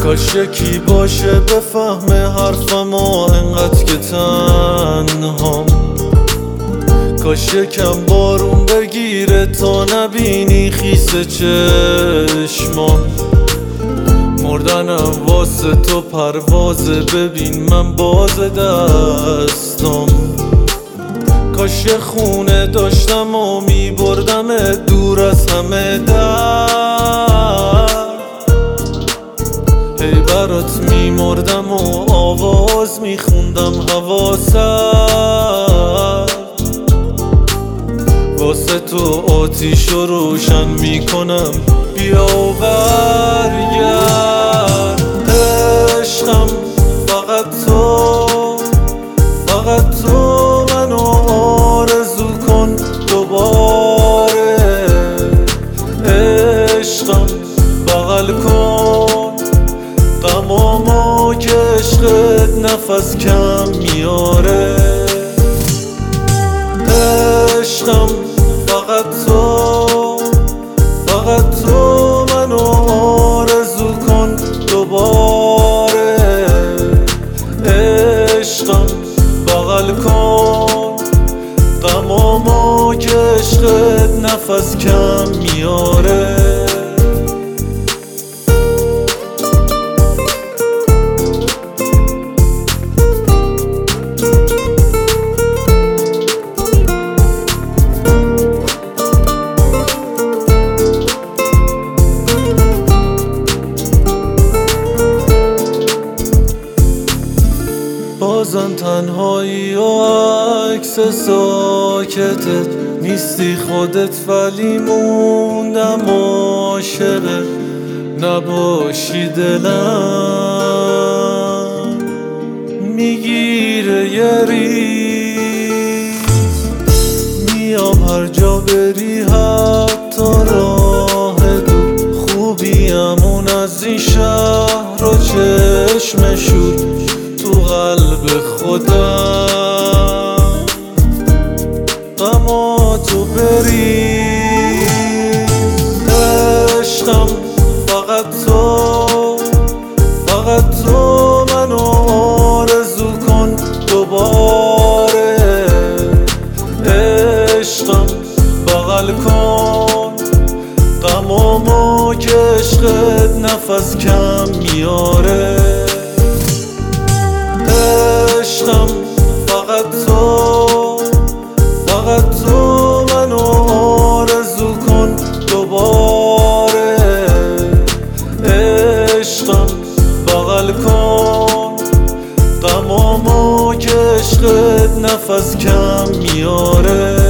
کاش یکی باشه بفهمه حرفمو انقدر که تنهام. کاش یکم بارون بگیره تا نبینی خیس چشمام. مردنم واسه تو پروازه، ببین من باز دستم. کاش یه خونه داشتم و میبردم دور از همه درد. هی برات میمردم و آواز میخوندم حواست. واسه تو آتیشو روشن میکنم، بیا و برگرد. عشقم فقط تو، فقط تو منو آرزو کن دوباره. عشقم بغل کن غمامو که عشقت نفس کم میاره. عشقم فقط تو، فقط تو منو آرزو کن دوباره. عشقم بغل کن غمامو که عشقت نفس کم میاره. بازم تنهایی و عکس ساکتت نیستی خودت، ولی موندم عاشقت. نباشی دلم میگیره یه ریز. میام هر جا بری حتی راه دور. خوبیمون از این شهر و چشم شور تو قلب خودم. غما تو بری. عشقم فقط تو، فقط تو منو آرزو کن دوباره. عشقم بغل کن غمامو که عشقت نفس کم میاره. عشقم فقط تو، فقط تو منو آرزو کن دوباره. عشقم بغل کن غمامو که عشقت نفس کم میاره.